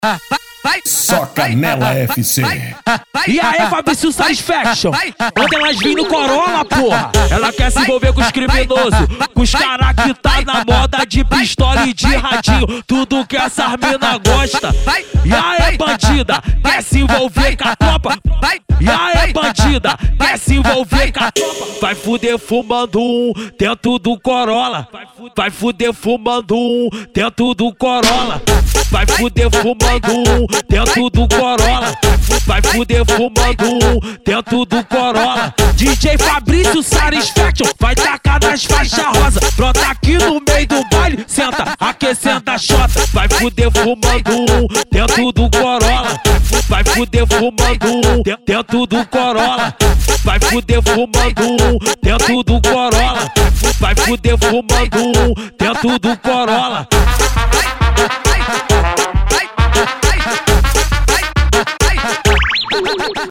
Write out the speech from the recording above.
Só Canela FC. E aí, Fabrício Satisfaction? Ontem elas vêm no Corolla, porra. Ela quer se envolver com os criminosos, com os caras que tá na moda de pistola e de radinho. Tudo que essas mina gosta. E aí, bandida, quer se envolver com a tropa? E aí, bandida, quer se envolver com a tropa? Vai fuder fumando um dentro do Corolla. Vai fuder fumando um dentro do Corolla. Vai fuder fumando um dentro do Corolla. Vai fuder fumando um dentro do Corolla. DJ Fabrício Satisfaction vai tacar nas faixas rosa. Brota aqui no meio do baile, senta, aquecendo a chota. Vai fuder fumando um dentro do Corolla. Vai fuder fumando um dentro do Corolla. Vai fuder fumando um dentro do Corolla. Vai fuder fumando um dentro do Corolla.